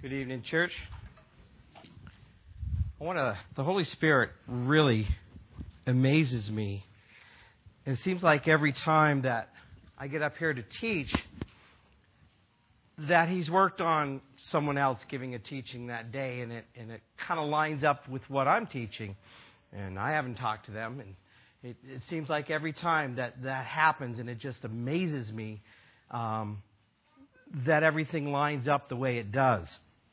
Good evening, church. The Holy Spirit really amazes me. It seems like every time that I get up here to teach, that He's worked on someone else giving a teaching that day, and it kind of lines up with what I'm teaching. And I haven't talked to them, and it seems like every time that happens, and it just amazes me that everything lines up the way it does.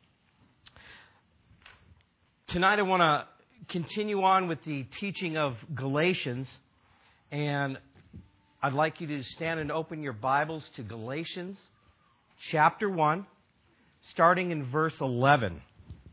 Tonight I want to continue on with the teaching of Galatians, and I'd like you to stand and open your Bibles to Galatians chapter 1, starting in verse 11.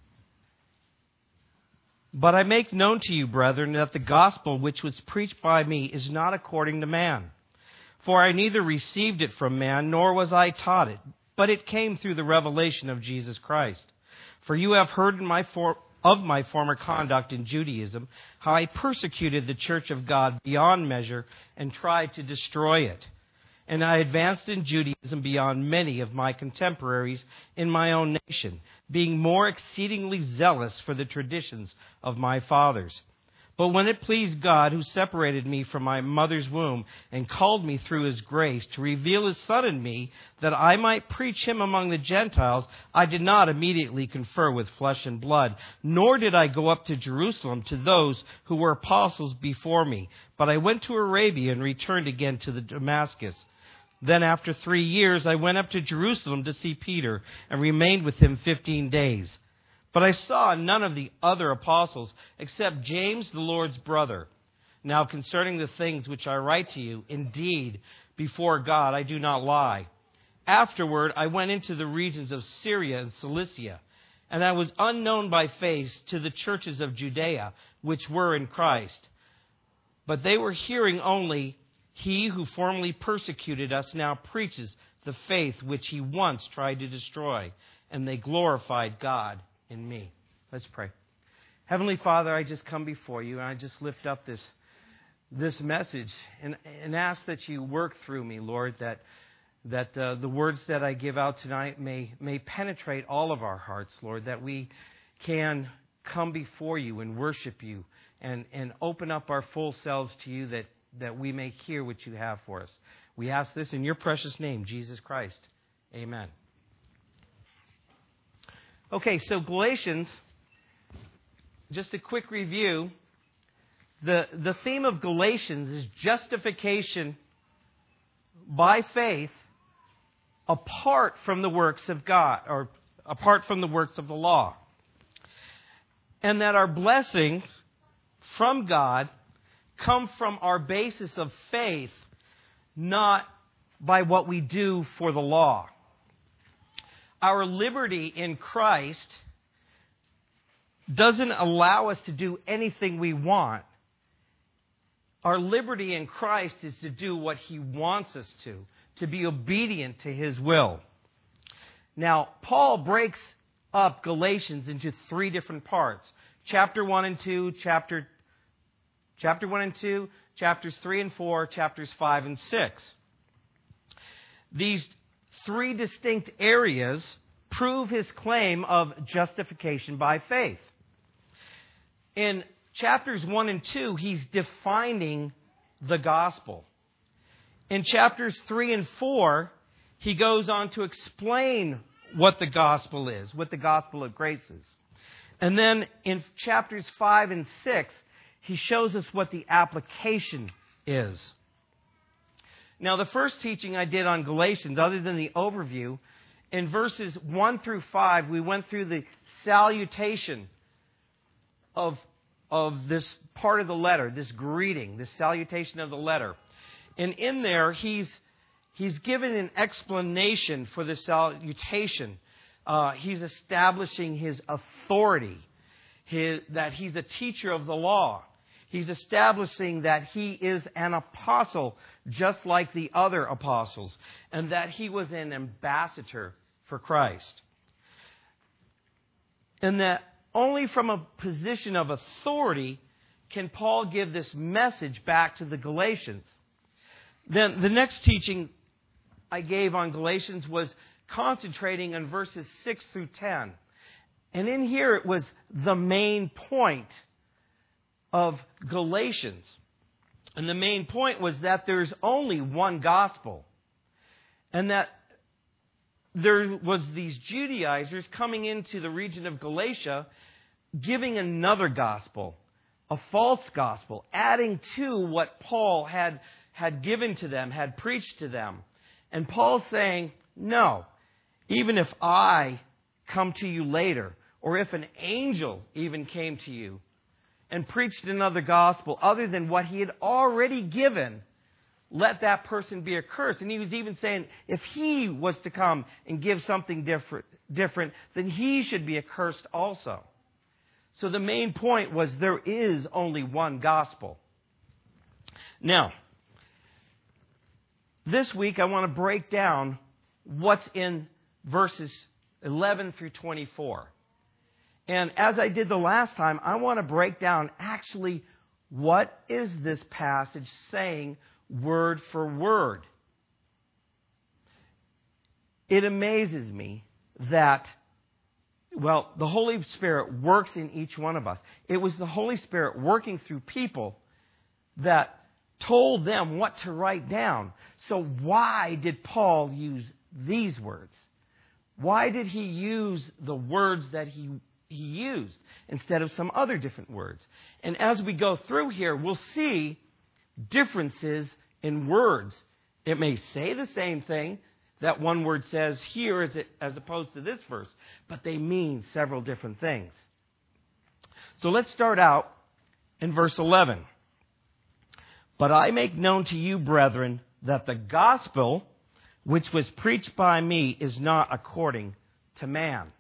But I make known to you, brethren, that the gospel which was preached by me is not according to man. For I neither received it from man, nor was I taught it, but it came through the revelation of Jesus Christ. For you have heard of my former conduct in Judaism, how I persecuted the church of God beyond measure and tried to destroy it. And I advanced in Judaism beyond many of my contemporaries in my own nation, being more exceedingly zealous for the traditions of my fathers. But when it pleased God, who separated me from my mother's womb and called me through His grace to reveal His Son in me, that I might preach Him among the Gentiles, I did not immediately confer with flesh and blood, nor did I go up to Jerusalem to those who were apostles before me. But I went to Arabia and returned again to Damascus. Then after 3 years I went up to Jerusalem to see Peter and remained with him 15 days. But I saw none of the other apostles except James, the Lord's brother. Now concerning the things which I write to you, indeed, before God I do not lie. Afterward I went into the regions of Syria and Cilicia, and I was unknown by face to the churches of Judea, which were in Christ. But they were hearing only, he who formerly persecuted us now preaches the faith which he once tried to destroy, and they glorified God in me. Let's pray. Heavenly Father, I just come before you and I just lift up this message and ask that you work through me, Lord, that the words that I give out tonight may penetrate all of our hearts, Lord, that we can come before you and worship you and open up our full selves to you that we may hear what you have for us. We ask this in your precious name, Jesus Christ. Amen. Okay, so Galatians, just a quick review. The theme of Galatians is justification by faith apart from the works of God, or apart from the works of the law. And that our blessings from God come from our basis of faith, not by what we do for the law. Our liberty in Christ doesn't allow us to do anything we want. Our liberty in Christ is to do what He wants us to be obedient to His will. Now, Paul breaks up Galatians into 3 different parts. Chapter 1 and 2, chapter 1 and 2, chapters 3 and 4, chapters 5 and 6. These 3 distinct areas prove his claim of justification by faith. In chapters 1 and 2, he's defining the gospel. In chapters 3 and 4, he goes on to explain what the gospel is, what the gospel of grace is. And then in chapters 5 and 6, he shows us what the application is. Now, the first teaching I did on Galatians, other than the overview, in verses 1 through 5, we went through the salutation of this part of the letter, this greeting, this salutation of the letter. And in there, he's given an explanation for the salutation. He's establishing his authority, that he's a teacher of the law. He's establishing that he is an apostle just like the other apostles, and that he was an ambassador for Christ. And that only from a position of authority can Paul give this message back to the Galatians. Then the next teaching I gave on Galatians was concentrating on verses 6 through 10. And in here it was the main point of Galatians. And the main point was that there's only one gospel. And that there was these Judaizers coming into the region of Galatia giving another gospel, a false gospel, adding to what Paul had given to them, had preached to them. And Paul's saying, no, even if I come to you later, or if an angel even came to you and preached another gospel other than what he had already given, let that person be accursed. And he was even saying, if he was to come and give something different, then he should be accursed also. So the main point was there is only one gospel. Now, this week I want to break down what's in verses 11 through 24. And as I did the last time, I want to break down actually what is this passage saying word for word. It amazes me that, well, the Holy Spirit works in each one of us. It was the Holy Spirit working through people that told them what to write down. So why did Paul use these words? Why did he use the words that he used instead of some other different words? And as we go through here, we'll see differences in words. It may say the same thing that one word says here as opposed to this verse, but they mean several different things. So let's start out in verse 11. But I make known to you, brethren, that the gospel which was preached by me is not according to man.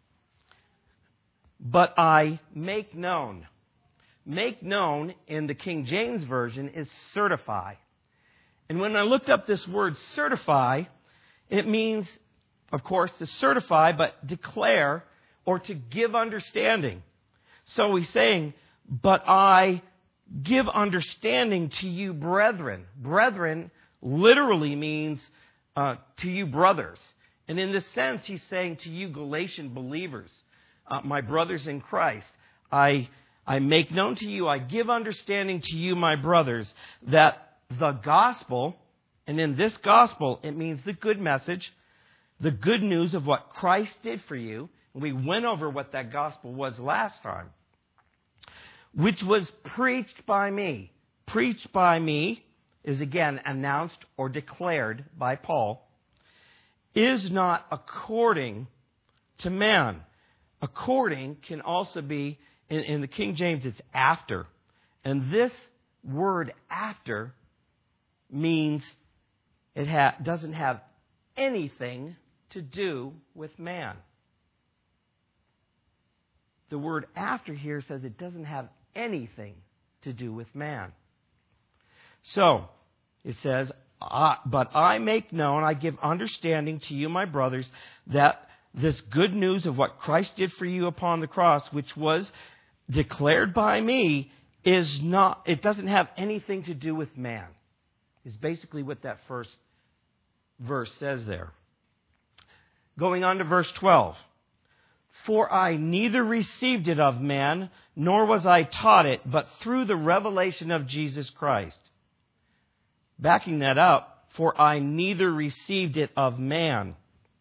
But I make known. Make known in the King James Version is certify. And when I looked up this word certify, it means, of course, to certify, but declare or to give understanding. So he's saying, but I give understanding to you, brethren. Brethren literally means to you, brothers. And in this sense, he's saying to you, Galatian believers, my brothers in Christ, I make known to you, I give understanding to you, my brothers, that the gospel, and in this gospel, it means the good message, the good news of what Christ did for you. And we went over what that gospel was last time, which was preached by me. Preached by me is again announced or declared by Paul, is not according to man. According can also be, in the King James, it's after. And this word after means it doesn't have anything to do with man. The word after here says it doesn't have anything to do with man. So, it says, but I make known, I give understanding to you, my brothers, that this good news of what Christ did for you upon the cross, which was declared by me, it doesn't have anything to do with man. Is basically what that first verse says there. Going on to verse 12. For I neither received it of man, nor was I taught it, but through the revelation of Jesus Christ. Backing that up, for I neither received it of man.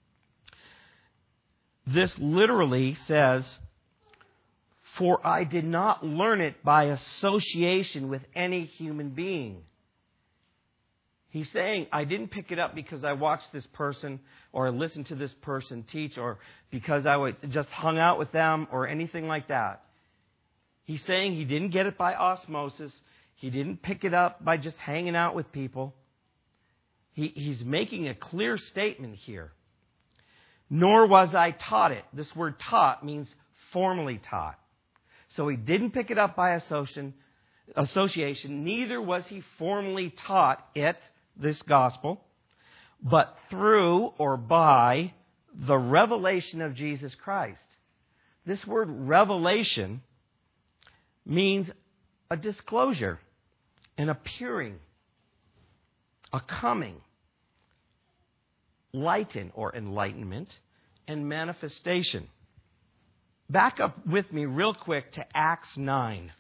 This literally says, for I did not learn it by association with any human being. He's saying, I didn't pick it up because I watched this person or listened to this person teach or because I just hung out with them or anything like that. He's saying he didn't get it by osmosis. He didn't pick it up by just hanging out with people. He's making a clear statement here. Nor was I taught it. This word taught means formally taught. So he didn't pick it up by association. Neither was he formally taught it, this gospel, but through or by the revelation of Jesus Christ. This word revelation means a disclosure, an appearing, a coming, lighten or enlightenment, and manifestation. back up with me real quick to Acts 9.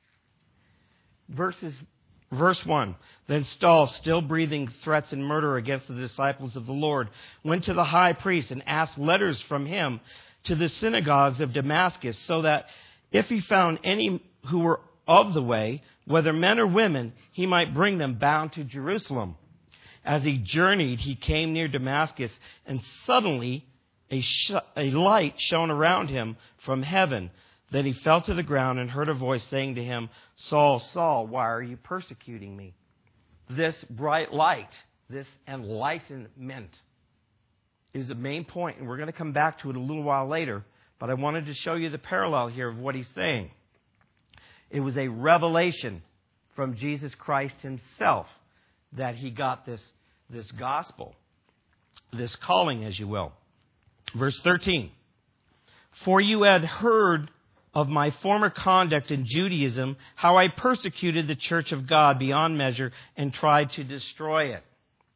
Verse 1. Then Saul, still breathing threats and murder against the disciples of the Lord, went to the high priest and asked letters from him to the synagogues of Damascus, so that if he found any who were of the way, whether men or women, he might bring them bound to Jerusalem. As he journeyed, he came near Damascus, and suddenly a light shone around him from heaven. Then he fell to the ground and heard a voice saying to him, Saul, Saul, why are you persecuting me? This bright light, this enlightenment, is the main point, and we're going to come back to it a little while later, but I wanted to show you the parallel here of what he's saying. It was a revelation from Jesus Christ himself that he got this gospel, this calling, as you will. Verse 13, for you had heard of my former conduct in Judaism, how I persecuted the church of God beyond measure and tried to destroy it.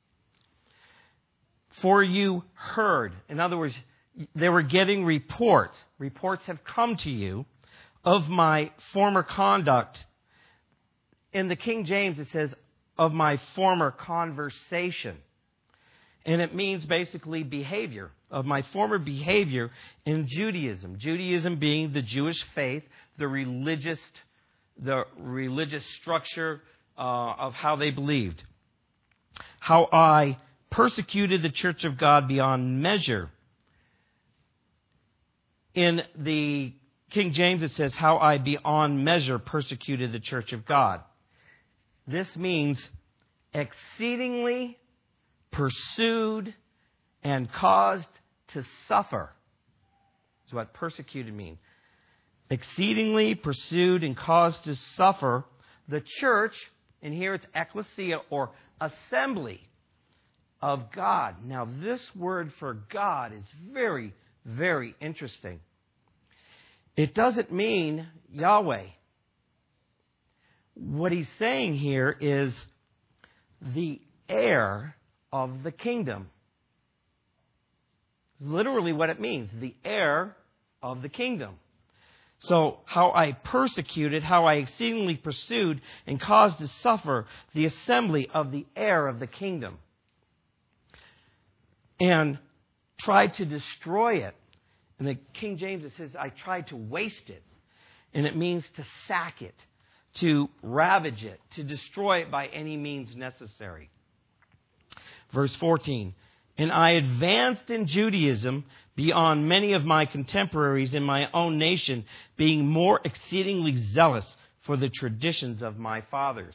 For you heard. In other words, they were getting reports. Reports have come to you of my former conduct. In the King James, it says, of my former conversation. And it means basically behavior, of my former behavior in Judaism. Judaism being the Jewish faith, the religious structure of how they believed. How I persecuted the church of God beyond measure. In the King James, it says, how I beyond measure persecuted the church of God. This means exceedingly pursued and caused to suffer. That's what persecuted means. Exceedingly pursued and caused to suffer the church, and here it's ecclesia or assembly of God. Now this word for God is very, very interesting. It doesn't mean Yahweh. What he's saying here is the heir of the kingdom. Literally what it means, the heir of the kingdom. So, how I persecuted, how I exceedingly pursued and caused to suffer the assembly of the heir of the kingdom. And tried to destroy it. In the King James it says, I tried to waste it. And it means to sack it, to ravage it, to destroy it by any means necessary. Verse 14, and I advanced in Judaism beyond many of my contemporaries in my own nation, being more exceedingly zealous for the traditions of my fathers.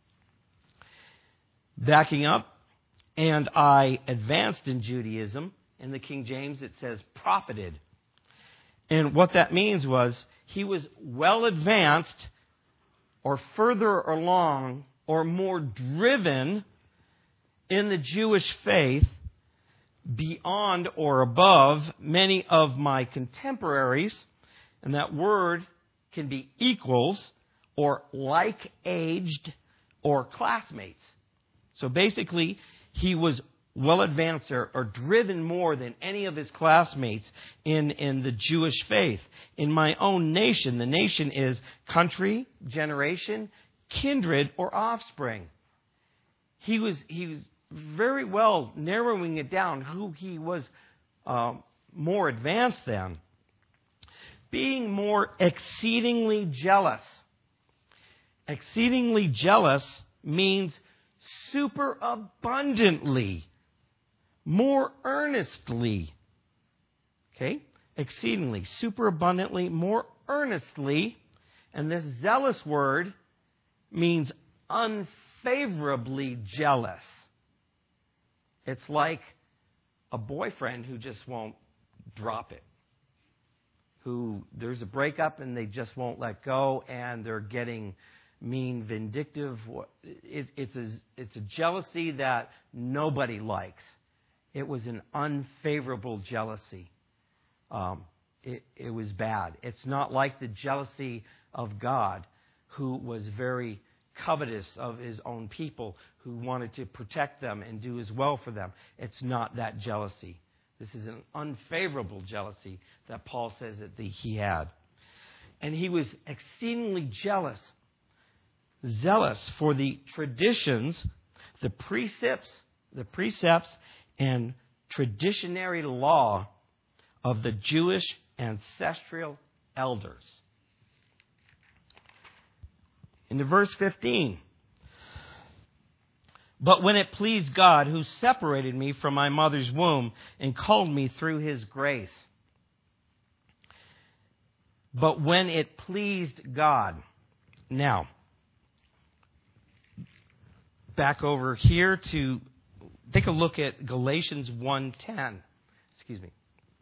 Backing up, and I advanced in Judaism. In the King James it says profited. And what that means was he was well advanced or further along or more driven in the Jewish faith beyond or above many of my contemporaries. And that word can be equals or like-aged or classmates. So basically, he was well advanced or driven more than any of his classmates in the Jewish faith. In my own nation, the nation is country, generation, kindred, or offspring. He was very well narrowing it down who he was more advanced than. Being more exceedingly jealous. Exceedingly jealous means super abundantly, more earnestly. Okay? Exceedingly, super abundantly, more earnestly. And this zealous word means unfavorably jealous. It's like a boyfriend who just won't drop it. Who there's a breakup and they just won't let go, and they're getting mean, vindictive. It's a jealousy that nobody likes. It was an unfavorable jealousy. It was bad. It's not like the jealousy of God, who was very covetous of his own people, who wanted to protect them and do as well for them. It's not that jealousy. This is an unfavorable jealousy that Paul says that he had. And he was exceedingly zealous for the traditions, the precepts and traditionary law of the Jewish ancestral elders. Into verse 15. But when it pleased God, who separated me from my mother's womb and called me through His grace. But when it pleased God. Now, back over here to take a look at Galatians 1:10. Excuse me.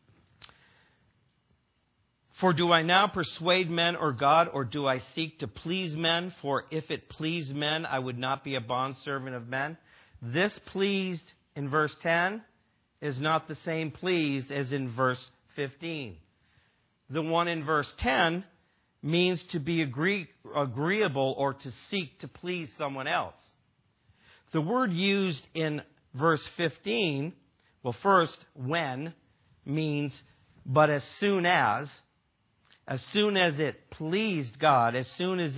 For do I now persuade men or God, or do I seek to please men? For if it pleased men, I would not be a bondservant of men. This pleased in verse 10 is not the same pleased as in verse 15. The one in verse 10 means to be agreeable or to seek to please someone else. The word used in verse 15, well, first, when, means but as soon as it pleased God, as soon as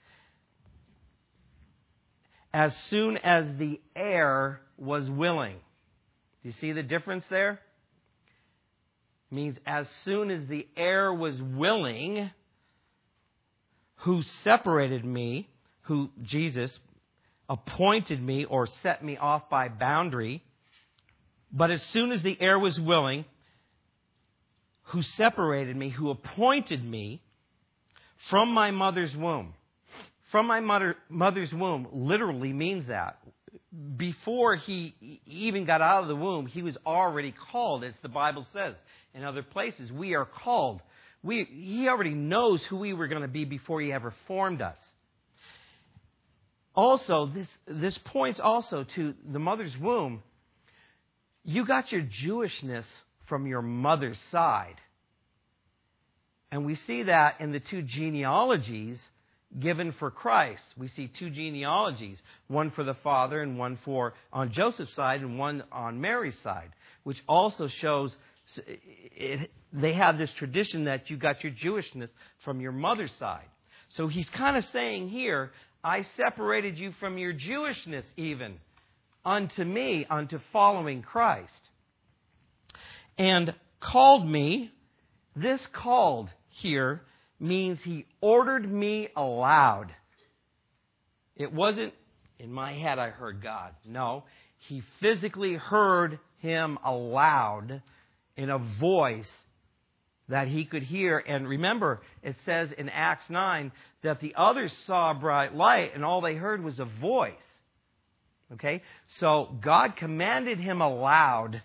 the heir was willing. Do you see the difference there? It means as soon as the heir was willing, who separated me, who Jesus appointed me or set me off by boundary, but as soon as the heir was willing, who separated me, who appointed me from my mother's womb. From my mother's womb literally means that. Before he even got out of the womb, he was already called, as the Bible says in other places. We are called. He already knows who we were going to be before he ever formed us. Also, this points also to the mother's womb. You got your Jewishness from your mother's side. And we see that in the two genealogies given for Christ. We see two genealogies, one for the father and one for on Joseph's side and one on Mary's side, which also shows they have this tradition that you got your Jewishness from your mother's side. So he's kind of saying here, I separated you from your Jewishness even unto me, unto following Christ. And called me, this called here means he ordered me aloud. It wasn't, in my head I heard God. No, he physically heard him aloud in a voice that he could hear. And remember, it says in Acts 9 that the others saw a bright light and all they heard was a voice. Okay? So God commanded him aloud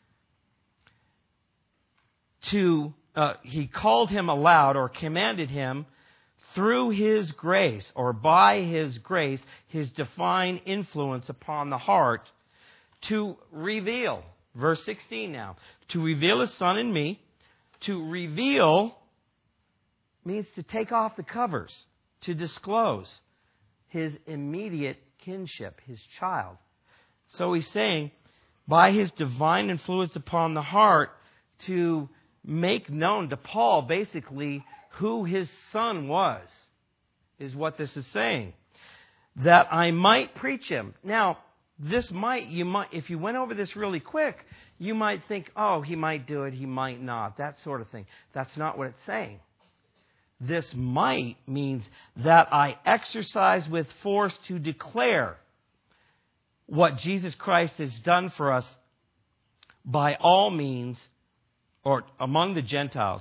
he called him aloud or commanded him through his grace or by his grace, his divine influence upon the heart to reveal. Verse 16 now. To reveal his Son in me. To reveal means to take off the covers. To disclose his immediate kinship, his child. So he's saying, by his divine influence upon the heart, to make known to Paul basically who his Son was, is what this is saying. That I might preach him. Now, if you went over this really quick, you might think, oh, he might do it, he might not, that sort of thing. That's not what it's saying. This might means that I exercise with force to declare what Jesus Christ has done for us by all means, or among the Gentiles,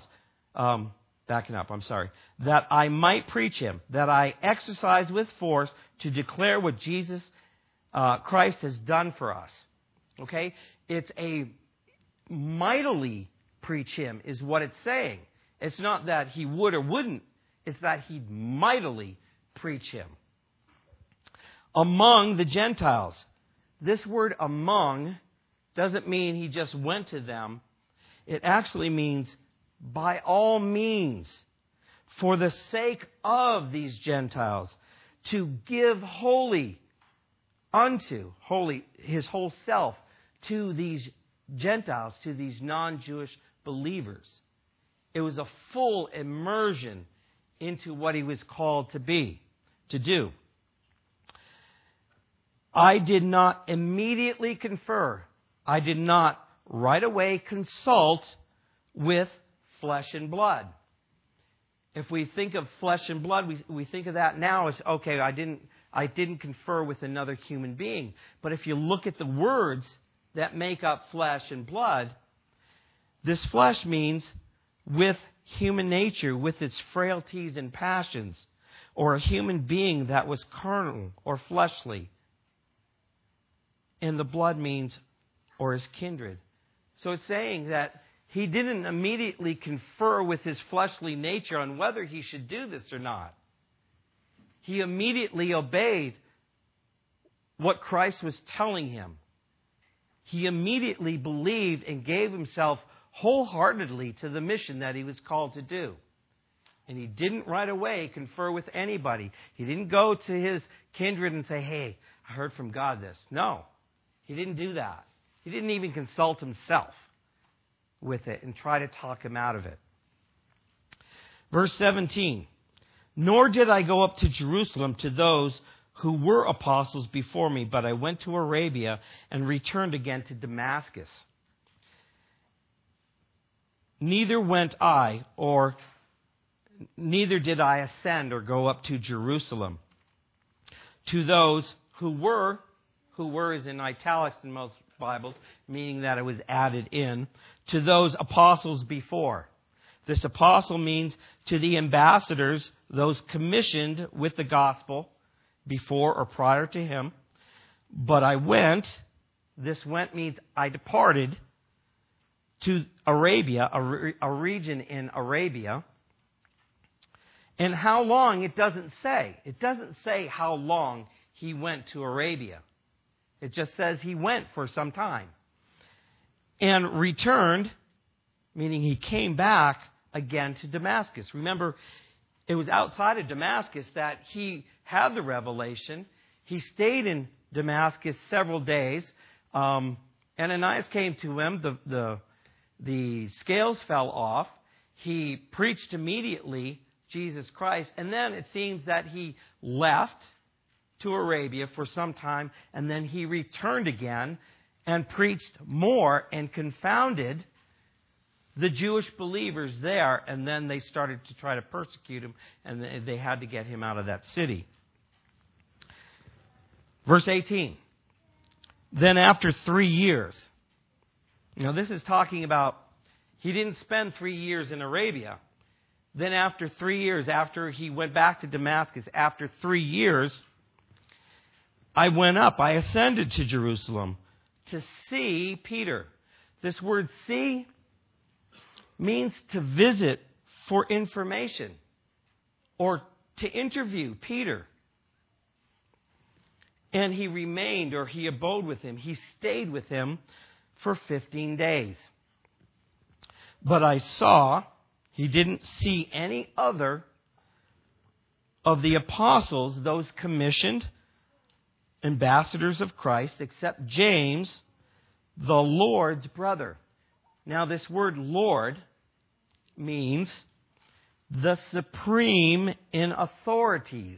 that I might preach him, that I exercise with force to declare what Jesus Christ has done for us. Okay? It's a mightily preach him is what it's saying. It's not that he would or wouldn't. It's that he'd mightily preach him. Among the Gentiles. This word among doesn't mean he just went to them. It actually means by all means, for the sake of these Gentiles, to give his whole self to these Gentiles, to these non-Jewish believers. It was a full immersion into what he was called to do. I did not immediately confer. I did not right away consult with flesh and blood. If we think of flesh and blood, we think of that now as, okay, I didn't confer with another human being. But if you look at the words that make up flesh and blood, this flesh means with human nature, with its frailties and passions, or a human being that was carnal or fleshly. And the blood means, or his kindred. So it's saying that he didn't immediately confer with his fleshly nature on whether he should do this or not. He immediately obeyed what Christ was telling him. He immediately believed and gave himself wholeheartedly to the mission that he was called to do. And he didn't right away confer with anybody. He didn't go to his kindred and say, hey, I heard from God this. No, he didn't do that. He didn't even consult himself with it and try to talk him out of it. Verse 17, nor did I go up to Jerusalem to those who were apostles before me, but I went to Arabia and returned again to Damascus. Neither did I ascend or go up to Jerusalem. To those who were is in italics in most Bibles, meaning that it was added in, to those apostles before. This apostle means to the ambassadors, those commissioned with the gospel before or prior to him. But I went, this went means I departed to Arabia, a region in Arabia. And how long, it doesn't say. It doesn't say how long he went to Arabia. It just says he went for some time. And returned, meaning he came back again to Damascus. Remember, it was outside of Damascus that he had the revelation. He stayed in Damascus several days. Ananias came to him. The scales fell off. He preached immediately Jesus Christ. And then it seems that he left to Arabia for some time. And then he returned again and preached more and confounded the Jewish believers there. And then they started to try to persecute him. And they had to get him out of that city. Verse 18. Then after 3 years. Now this is talking about, he didn't spend 3 years in Arabia. Then after 3 years, after he went back to Damascus, after 3 years, I went up, I ascended to Jerusalem to see Peter. This word see means to visit for information or to interview Peter. And he remained, or he abode with him. He stayed with him for 15 days. But I saw, he didn't see any other of the apostles, those commissioned ambassadors of Christ, except James, the Lord's brother. Now this word Lord means the supreme in authorities.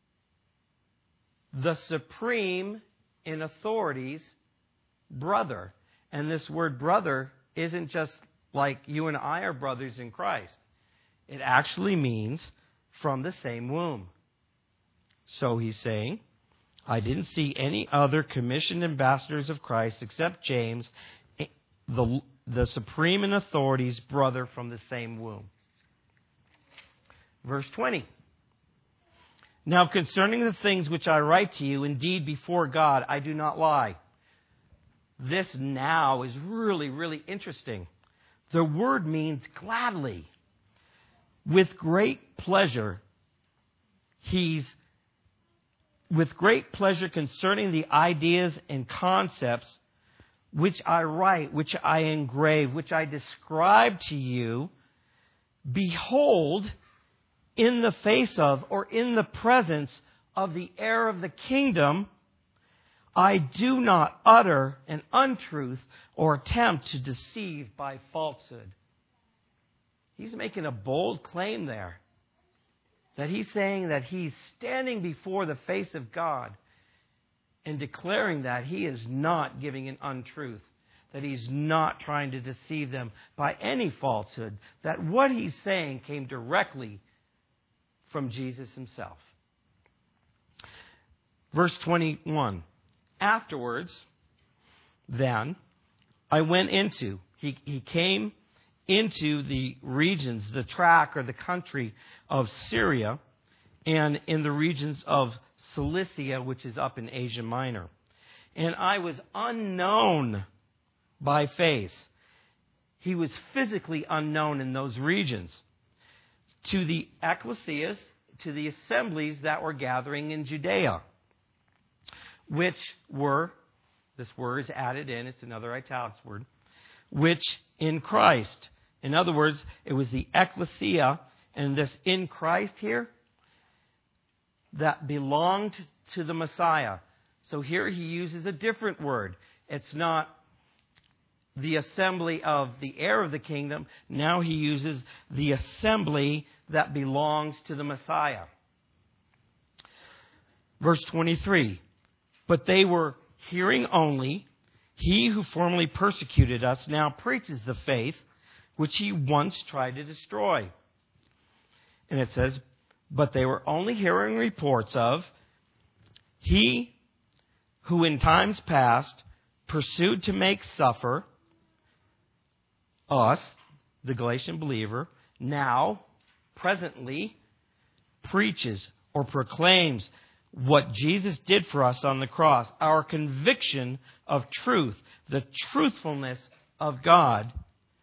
The supreme in authorities brother. And this word brother isn't just like you and I are brothers in Christ. It actually means from the same womb. So he's saying, I didn't see any other commissioned ambassadors of Christ except James, the supreme in authorities brother from the same womb. Verse 20. Now concerning the things which I write to you, indeed before God, I do not lie. This now is really, really interesting. The word means gladly. With great pleasure, with great pleasure concerning the ideas and concepts which I write, which I engrave, which I describe to you, behold, in the face of, or in the presence of the heir of the kingdom, I do not utter an untruth or attempt to deceive by falsehood. He's making a bold claim there. That he's saying that he's standing before the face of God and declaring that he is not giving an untruth. That he's not trying to deceive them by any falsehood. That what he's saying came directly from Jesus himself. Verse 21. Afterwards, then, I went into, he came into the regions, the tract or the country of Syria, and in the regions of Cilicia, which is up in Asia Minor. And I was unknown by face. He was physically unknown in those regions. To the ecclesias, to the assemblies that were gathering in Judea, which were, this word is added in, it's another italics word, which in Christ. In other words, it was the ecclesia, and this in Christ here, that belonged to the Messiah. So here he uses a different word. It's not the assembly of the heir of the kingdom. Now he uses the assembly that belongs to the Messiah. Verse 23. But they were hearing only. He who formerly persecuted us now preaches the faith which he once tried to destroy. And it says, but they were only hearing reports of he who in times past pursued to make suffer us, the Galatian believer, now, presently, preaches or proclaims what Jesus did for us on the cross, our conviction of truth, the truthfulness of God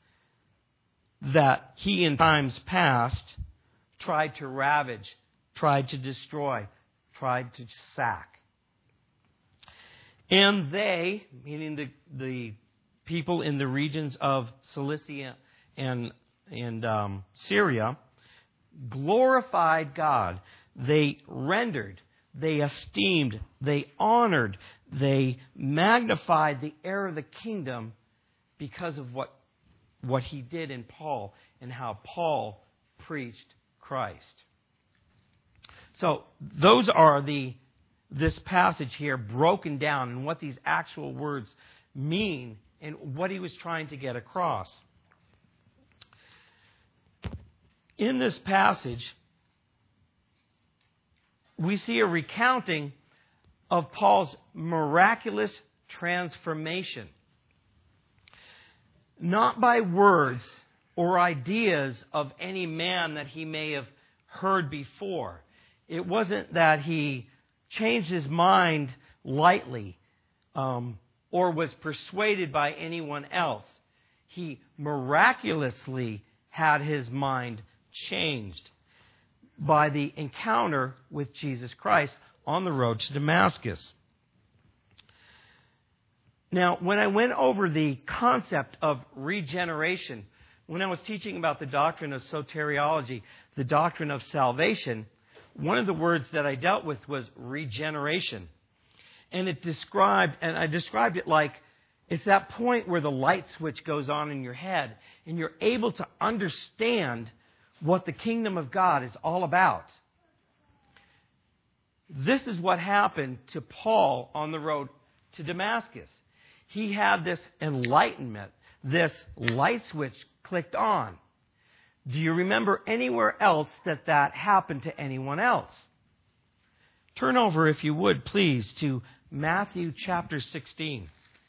that he in times past tried to ravage, tried to destroy, tried to sack. And they, meaning the people in the regions of Cilicia and Syria, glorified God. They rendered, they esteemed, they honored, they magnified the heir of the kingdom because of what he did in Paul and how Paul preached Christ. So those are this passage here broken down and what these actual words mean and what he was trying to get across. In this passage, we see a recounting of Paul's miraculous transformation. Not by words or ideas of any man that he may have heard before. It wasn't that he changed his mind lightly or was persuaded by anyone else. He miraculously had his mind changed by the encounter with Jesus Christ on the road to Damascus. Now, when I went over the concept of regeneration, when I was teaching about the doctrine of soteriology, the doctrine of salvation, one of the words that I dealt with was regeneration. And I described it like it's that point where the light switch goes on in your head and you're able to understand what the kingdom of God is all about. This is what happened to Paul on the road to Damascus. He had this enlightenment, this light switch clicked on. Do you remember anywhere else that happened to anyone else? Turn over, if you would, please, to Matthew chapter 16.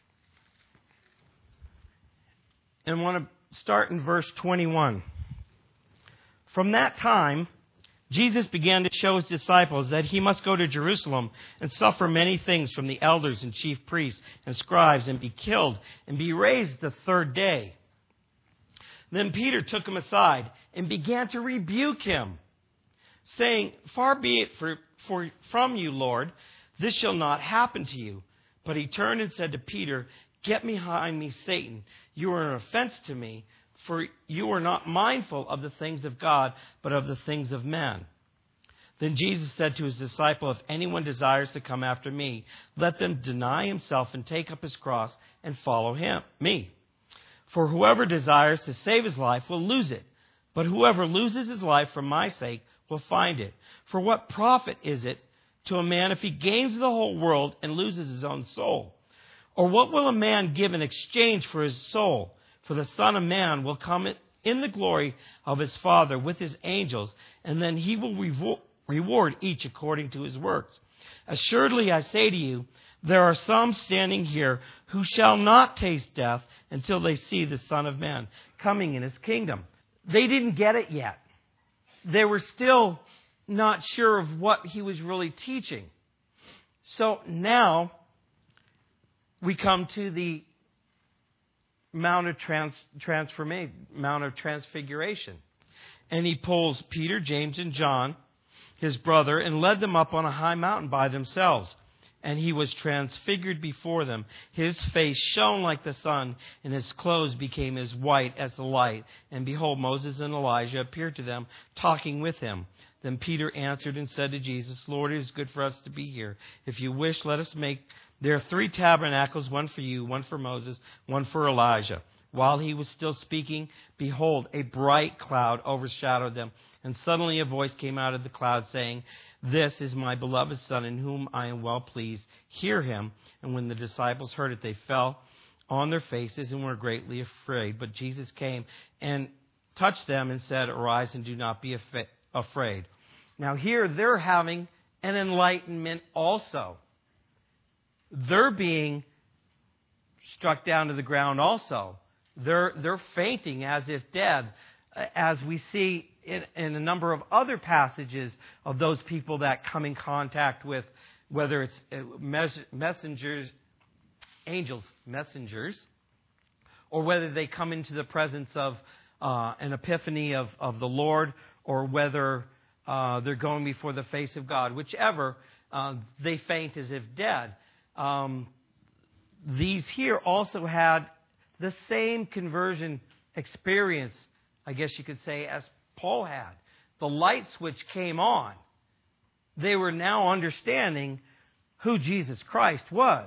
And I want to start in verse 21. From that time, Jesus began to show his disciples that he must go to Jerusalem and suffer many things from the elders and chief priests and scribes and be killed and be raised the third day. Then Peter took him aside and began to rebuke him, saying, Far be it from you, Lord, this shall not happen to you. But he turned and said to Peter, Get behind me, Satan. You are an offense to me, for you are not mindful of the things of God, but of the things of men. Then Jesus said to his disciple, if anyone desires to come after me, let them deny himself and take up his cross and follow me. For whoever desires to save his life will lose it, but whoever loses his life for my sake will find it. For what profit is it to a man if he gains the whole world and loses his own soul? Or what will a man give in exchange for his soul? For the Son of Man will come in the glory of his Father with his angels, and then he will reward each according to his works. Assuredly, I say to you, there are some standing here who shall not taste death until they see the Son of Man coming in his kingdom. They didn't get it yet. They were still not sure of what he was really teaching. So now we come to the Mount of Transfiguration. And he pulls Peter, James, and John, his brother, and led them up on a high mountain by themselves. And he was transfigured before them. His face shone like the sun, and his clothes became as white as the light. And behold, Moses and Elijah appeared to them, talking with him. Then Peter answered and said to Jesus, Lord, it is good for us to be here. If you wish, let us make there 3 tabernacles, one for you, one for Moses, one for Elijah. While he was still speaking, behold, a bright cloud overshadowed them. And suddenly a voice came out of the cloud saying, this is my beloved Son, in whom I am well pleased. Hear him. And when the disciples heard it, they fell on their faces and were greatly afraid. But Jesus came and touched them and said, arise and do not be afraid. Now here they're having an enlightenment also. They're being struck down to the ground also. They're fainting as if dead, as we see in a number of other passages of those people that come in contact with, whether it's messengers, or whether they come into the presence of an epiphany of the Lord, or whether they're going before the face of God. Whichever, they faint as if dead. These here also had the same conversion experience, I guess you could say, as Paul had. The light switch came on. They were now understanding who Jesus Christ was.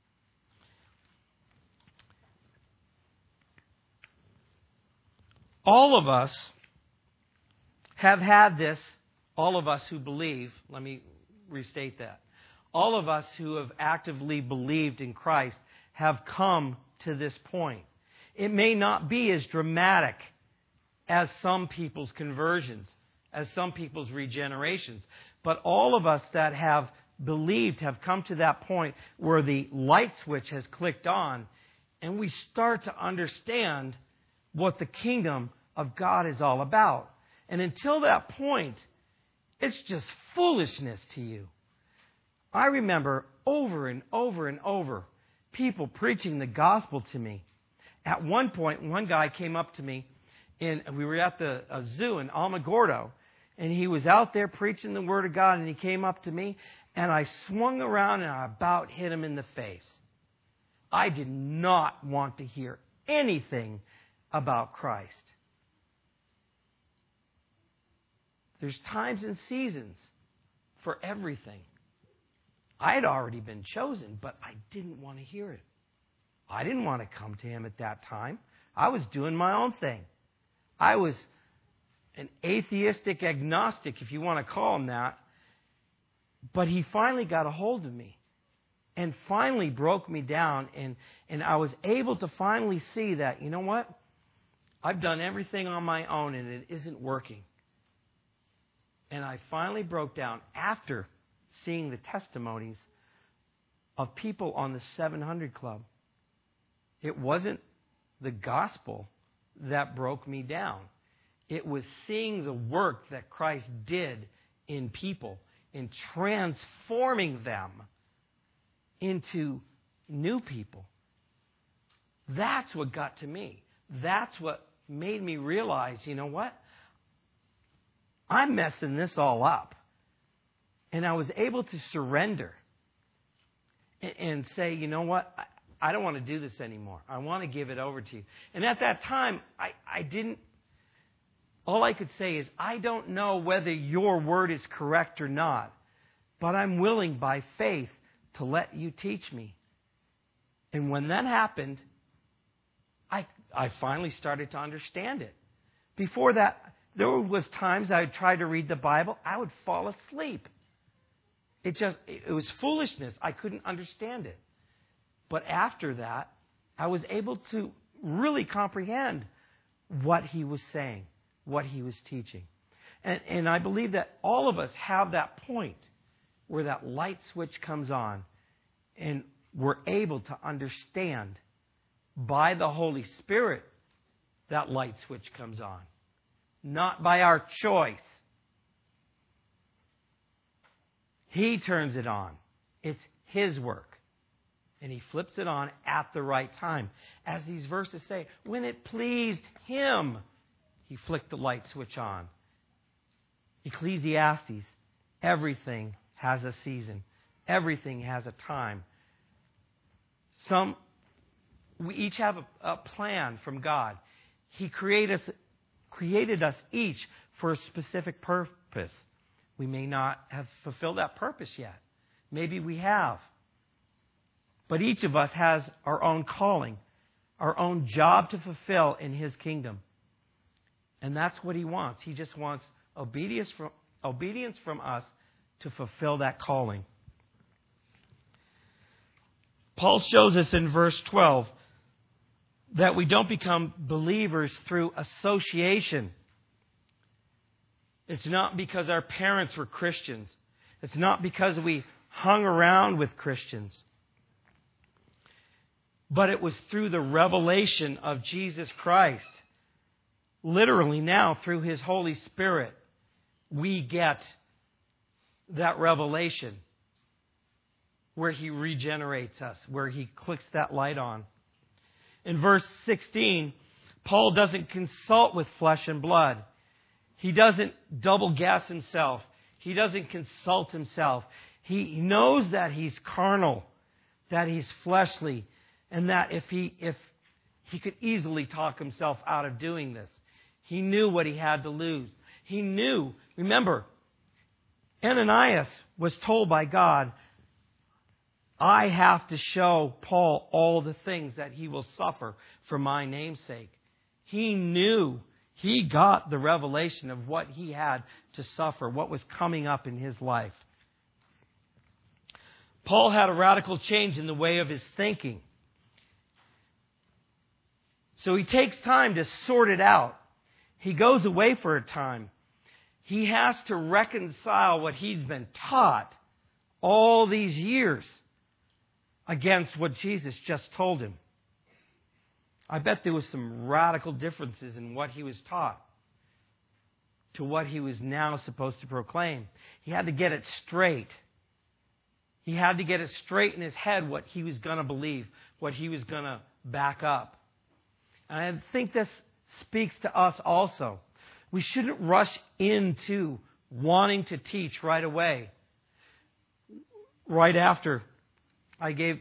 All of us have had this, all of us who believe, let me restate that. All of us who have actively believed in Christ have come to this point. It may not be as dramatic as some people's conversions, as some people's regenerations, but all of us that have believed have come to that point where the light switch has clicked on, and we start to understand what the kingdom of God is all about. And until that point, it's just foolishness to you. I remember over and over and over people preaching the gospel to me. At one point, one guy came up to me, and we were at the zoo in Alamogordo, and he was out there preaching the Word of God, and he came up to me, and I swung around and I about hit him in the face. I did not want to hear anything about Christ. There's times and seasons for everything. I had already been chosen, but I didn't want to hear it. I didn't want to come to him at that time. I was doing my own thing. I was an atheistic agnostic, if you want to call him that. But he finally got a hold of me and finally broke me down. And I was able to finally see that, you know what? I've done everything on my own and it isn't working. And I finally broke down after seeing the testimonies of people on the 700 Club. It wasn't the gospel that broke me down. It was seeing the work that Christ did in people, in transforming them into new people. That's what got to me. That's what made me realize, you know what? I'm messing this all up. And I was able to surrender and say, you know what? I don't want to do this anymore. I want to give it over to you. And at that time, I didn't all I could say is, I don't know whether your word is correct or not, but I'm willing by faith to let you teach me. And when that happened, I finally started to understand it. Before that, there was times I would try to read the Bible, I would fall asleep. It was foolishness. I couldn't understand it. But after that, I was able to really comprehend what he was saying, what he was teaching. And I believe that all of us have that point where that light switch comes on and we're able to understand by the Holy Spirit that light switch comes on. Not by our choice. He turns it on. It's His work. And He flips it on at the right time. As these verses say, when it pleased Him, He flicked the light switch on. Ecclesiastes, everything has a season. Everything has a time. We each have a plan from God. He created us each for a specific purpose. We may not have fulfilled that purpose yet. Maybe we have. But each of us has our own calling, our own job to fulfill in His kingdom. And that's what He wants. He just wants obedience from us to fulfill that calling. Paul shows us in verse 12 that we don't become believers through association. It's not because our parents were Christians. It's not because we hung around with Christians. But it was through the revelation of Jesus Christ. Literally now, through His Holy Spirit, we get that revelation where He regenerates us, where He clicks that light on. In verse 16, Paul doesn't consult with flesh and blood. He doesn't double guess himself. He doesn't consult himself. He knows that he's carnal, that he's fleshly, and that if he could easily talk himself out of doing this. He knew what he had to lose. He knew, remember, Ananias was told by God, I have to show Paul all the things that he will suffer for my name's sake. He knew, he got the revelation of what he had to suffer, what was coming up in his life. Paul had a radical change in the way of his thinking. So he takes time to sort it out. He goes away for a time. He has to reconcile what he's been taught all these years against what Jesus just told him. I bet there was some radical differences in what he was taught to what he was now supposed to proclaim. He had to get it straight. He had to get it straight in his head what he was going to believe, what he was going to back up. And I think this speaks to us also. We shouldn't rush into wanting to teach right away. Right after I gave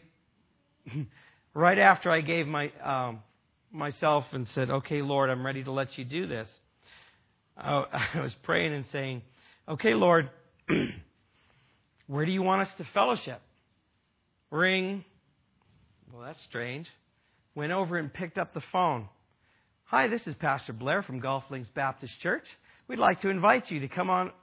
myself and said, okay, Lord, I'm ready to let you do this. I was praying and saying, okay, Lord, where do you want us to fellowship? Ring. Well, that's strange. Went over and picked up the phone. Hi, this is Pastor Blair from Gulf Links Baptist Church. We'd like to invite you to come on.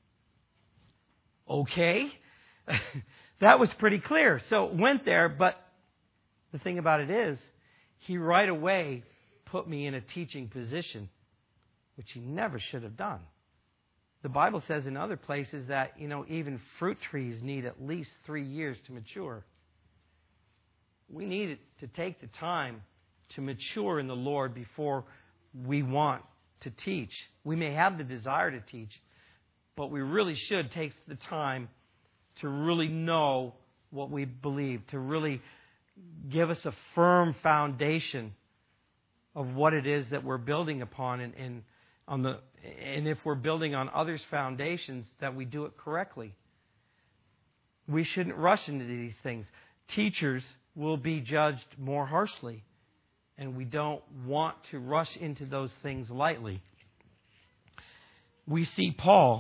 Okay. That was pretty clear. So went there, but the thing about it is, he right away put me in a teaching position, which he never should have done. The Bible says in other places that, even fruit trees need at least 3 years to mature. We need to take the time to mature in the Lord before we want to teach. We may have the desire to teach, but we really should take the time to really know what we believe, to really give us a firm foundation of what it is that we're building upon, and if we're building on others' foundations, that we do it correctly. We shouldn't rush into these things. Teachers will be judged more harshly, and we don't want to rush into those things lightly. we see Paul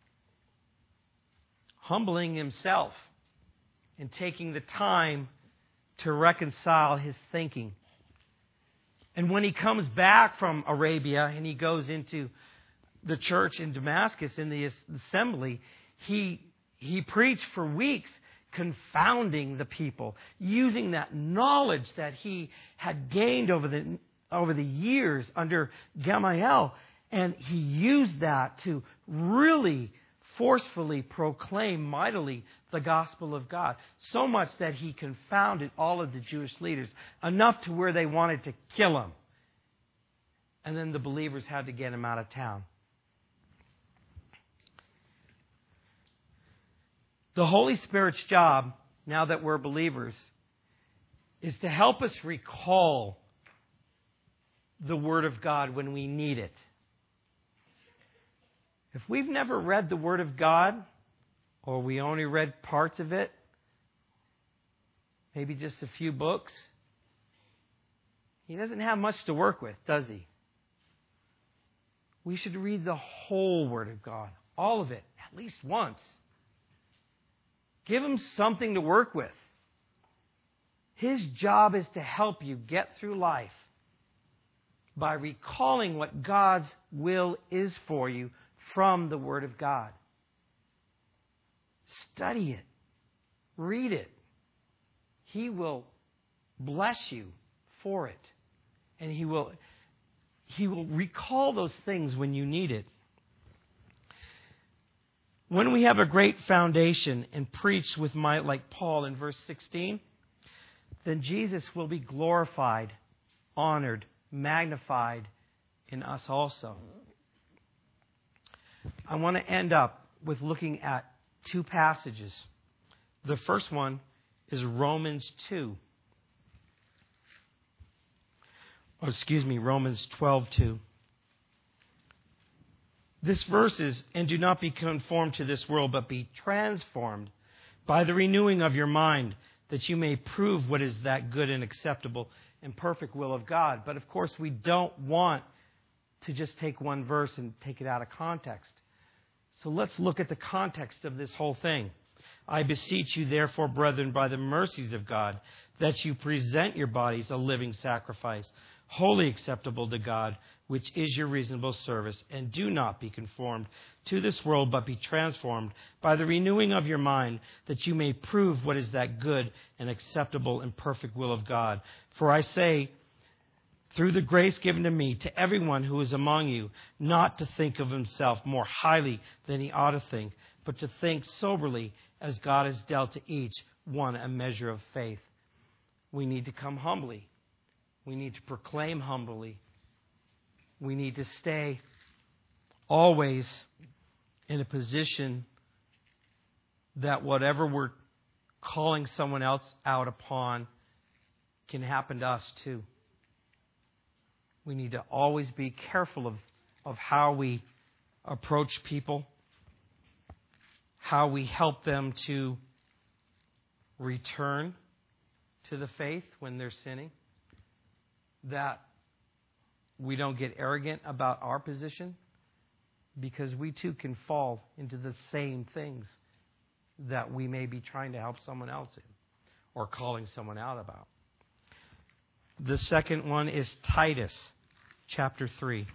humbling himself and taking the time to reconcile his thinking. And when he comes back from Arabia and he goes into the church in Damascus, in the assembly, he preached for weeks, confounding the people, using that knowledge that he had gained over the years under Gamaliel. And he used that to really forcefully proclaim mightily the gospel of God. So much that he confounded all of the Jewish leaders, enough to where they wanted to kill him. And then the believers had to get him out of town. The Holy Spirit's job, now that we're believers, is to help us recall the Word of God when we need it. If we've never read the Word of God, or we only read parts of it, maybe just a few books, he doesn't have much to work with, does he? We should read the whole Word of God, all of it, at least once. Give him something to work with. His job is to help you get through life by recalling what God's will is for you from the Word of God. Study it. Read it. He will bless you for it. And He will recall those things when you need it. When we have a great foundation and preach with might like Paul in verse 16, then Jesus will be glorified, honored, magnified in us also. I want to end up with looking at two passages. The first one is Romans 2. Romans 12:2. This verse is, and do not be conformed to this world, but be transformed by the renewing of your mind, that you may prove what is that good and acceptable and perfect will of God. But of course, we don't want to just take one verse and take it out of context. So let's look at the context of this whole thing. I beseech you, therefore, brethren, by the mercies of God, that you present your bodies a living sacrifice, wholly acceptable to God, which is your reasonable service. And do not be conformed to this world, but be transformed by the renewing of your mind, that you may prove what is that good and acceptable and perfect will of God. For I say, through the grace given to me, to everyone who is among you, not to think of himself more highly than he ought to think, but to think soberly, as God has dealt to each one a measure of faith. We need to come humbly. We need to proclaim humbly. We need to stay always in a position that whatever we're calling someone else out upon can happen to us too. We need to always be careful of how we approach people, how we help them to return to the faith when they're sinning, that we don't get arrogant about our position, because we too can fall into the same things that we may be trying to help someone else in or calling someone out about. The second one is Titus chapter 3.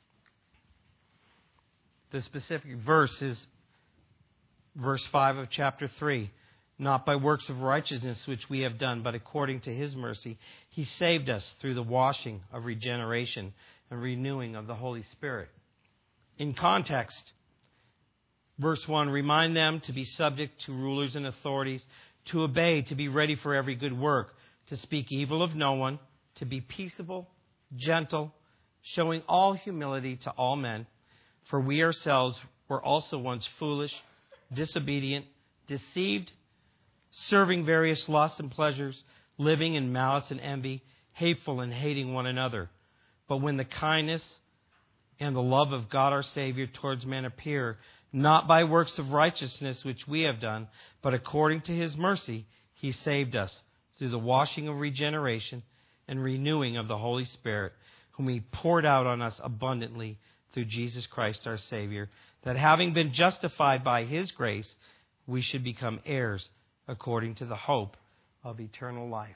The specific verse is verse 5 of chapter 3. Not by works of righteousness which we have done, but according to His mercy, He saved us through the washing of regeneration and renewing of the Holy Spirit. In context, verse 1, remind them to be subject to rulers and authorities, to obey, to be ready for every good work, to speak evil of no one, to be peaceable, gentle, showing all humility to all men. For we ourselves were also once foolish, disobedient, deceived, serving various lusts and pleasures, living in malice and envy, hateful and hating one another. But when the kindness and the love of God our Savior towards men appear, not by works of righteousness which we have done, but according to His mercy, He saved us through the washing of regeneration and renewing of the Holy Spirit, whom He poured out on us abundantly through Jesus Christ our Savior, that having been justified by His grace, we should become heirs according to the hope of eternal life.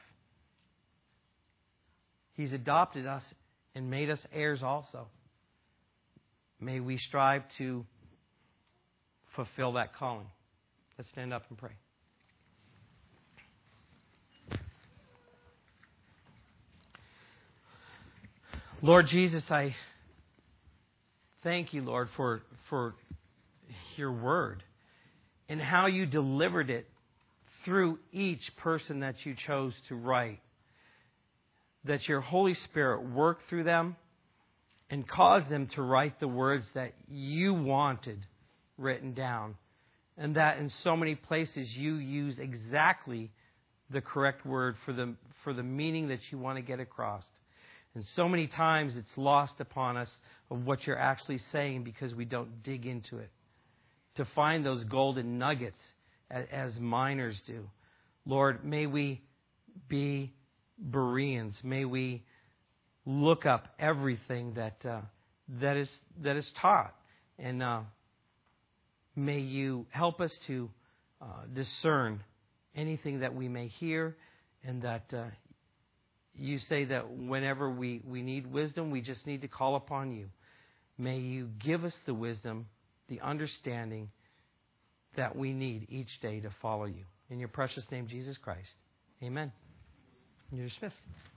He's adopted us and made us heirs also. May we strive to fulfill that calling. Let's stand up and pray. Lord Jesus, I thank you, Lord, for your word and how you delivered it through each person that you chose to write. That your Holy Spirit worked through them and caused them to write the words that you wanted written down. And that in so many places you use exactly the correct word for the meaning that you want to get across. And so many times it's lost upon us of what you're actually saying because we don't dig into it. To find those golden nuggets as miners do. Lord, may we be Bereans. May we look up everything that is taught. And may you help us to discern anything that we may hear, and that you say that whenever we need wisdom, we just need to call upon you. May you give us the wisdom, the understanding that we need each day to follow you. In your precious name, Jesus Christ. Amen. You're dismissed.